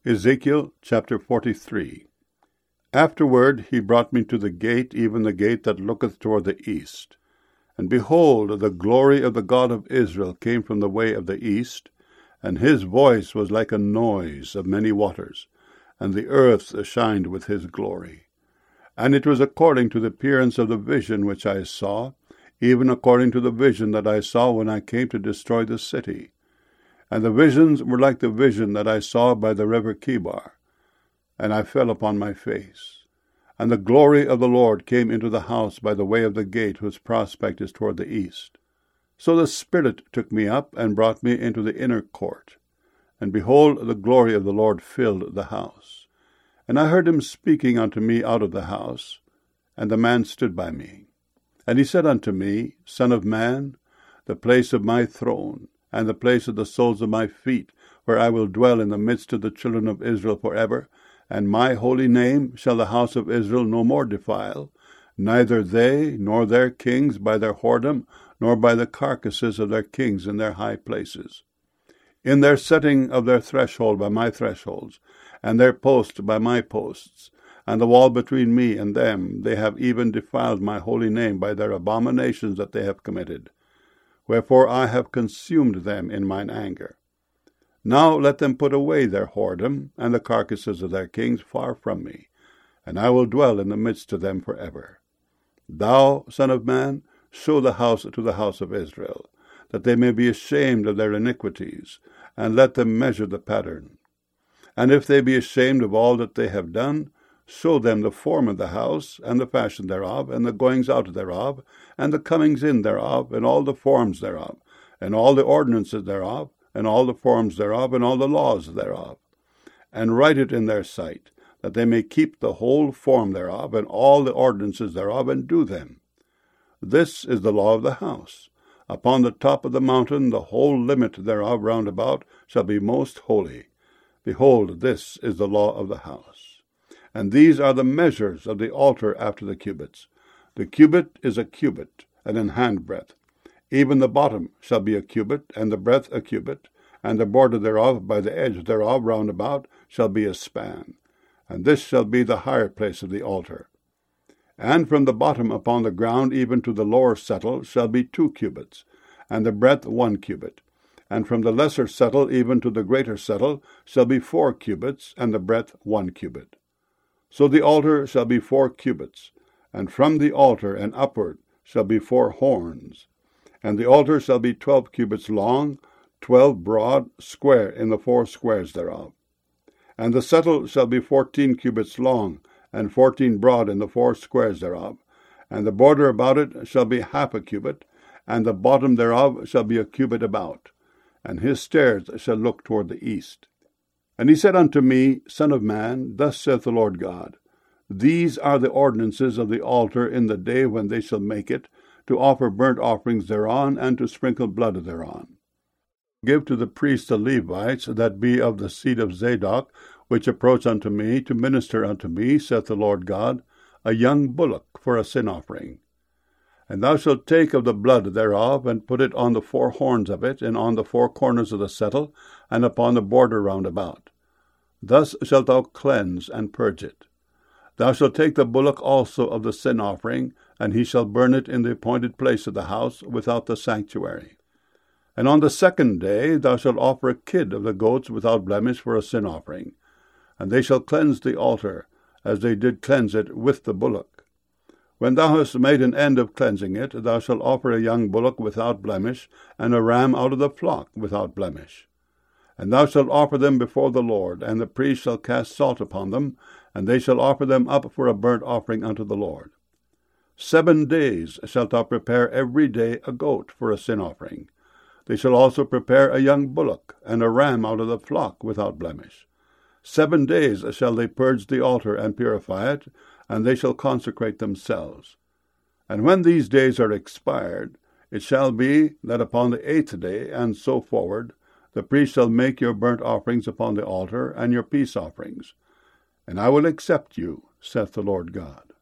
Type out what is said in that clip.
Ezekiel chapter 43. Afterward he brought me to the gate, even the gate that looketh toward the east. And behold, the glory of the God of Israel came from the way of the east, and his voice was like a noise of many waters, and the earth shined with his glory. And it was according to the appearance of the vision which I saw, even according to the vision that I saw when I came to destroy the city. And the visions were like the vision that I saw by the river Chebar. And I fell upon my face. And the glory of the Lord came into the house by the way of the gate whose prospect is toward the east. So the Spirit took me up and brought me into the inner court. And behold, the glory of the Lord filled the house. And I heard him speaking unto me out of the house. And the man stood by me. And he said unto me, Son of man, the place of my throne, and the place of the soles of my feet, where I will dwell in the midst of the children of Israel forever, and my holy name shall the house of Israel no more defile, neither they nor their kings by their whoredom, nor by the carcasses of their kings in their high places. In their setting of their threshold by my thresholds, and their post by my posts, and the wall between me and them, they have even defiled my holy name by their abominations that they have committed. Wherefore I have consumed them in mine anger. Now let them put away their whoredom, and the carcasses of their kings far from me, and I will dwell in the midst of them forever. Thou, Son of man, show the house to the house of Israel, that they may be ashamed of their iniquities, and let them measure the pattern. And if they be ashamed of all that they have done, show them the form of the house, and the fashion thereof, and the goings out thereof, and the comings in thereof, and all the forms thereof, and all the ordinances thereof, and all the forms thereof, and all the laws thereof. And write it in their sight, that they may keep the whole form thereof, and all the ordinances thereof, and do them. This is the law of the house. Upon the top of the mountain the whole limit thereof round about shall be most holy. Behold, this is the law of the house. And these are the measures of the altar after the cubits. The cubit is a cubit, and an handbreadth. Even the bottom shall be a cubit, and the breadth a cubit, and the border thereof by the edge thereof round about shall be a span. And this shall be the higher place of the altar. And from the bottom upon the ground even to the lower settle shall be 2 cubits, and the breadth 1 cubit. And from the lesser settle even to the greater settle shall be 4 cubits, and the breadth 1 cubit. So the altar shall be 4 cubits, and from the altar and upward shall be 4 horns. And the altar shall be 12 cubits long, 12 broad, square in the 4 squares thereof. And the settle shall be 14 cubits long, and 14 broad in the 4 squares thereof. And the border about it shall be half a cubit, and the bottom thereof shall be a cubit about. And his stairs shall look toward the east. And he said unto me, Son of man, thus saith the Lord God, These are the ordinances of the altar in the day when they shall make it, to offer burnt offerings thereon, and to sprinkle blood thereon. Give to the priests the Levites, that be of the seed of Zadok, which approach unto me, to minister unto me, saith the Lord God, a young bullock for a sin offering. And thou shalt take of the blood thereof, and put it on the 4 horns of it, and on the 4 corners of the settle, and upon the border round about. Thus shalt thou cleanse and purge it. Thou shalt take the bullock also of the sin offering, and he shall burn it in the appointed place of the house, without the sanctuary. And on the 2nd day thou shalt offer a kid of the goats without blemish for a sin offering. And they shall cleanse the altar, as they did cleanse it with the bullock. When thou hast made an end of cleansing it, thou shalt offer a young bullock without blemish, and a ram out of the flock without blemish. And thou shalt offer them before the Lord, and the priest shall cast salt upon them, and they shall offer them up for a burnt offering unto the Lord. 7 days shalt thou prepare every day a goat for a sin offering. They shall also prepare a young bullock, and a ram out of the flock without blemish. 7 days shall they purge the altar and purify it, and they shall consecrate themselves. And when these days are expired, it shall be that upon the 8th day, and so forward, the priest shall make your burnt offerings upon the altar, and your peace offerings. And I will accept you, saith the Lord God.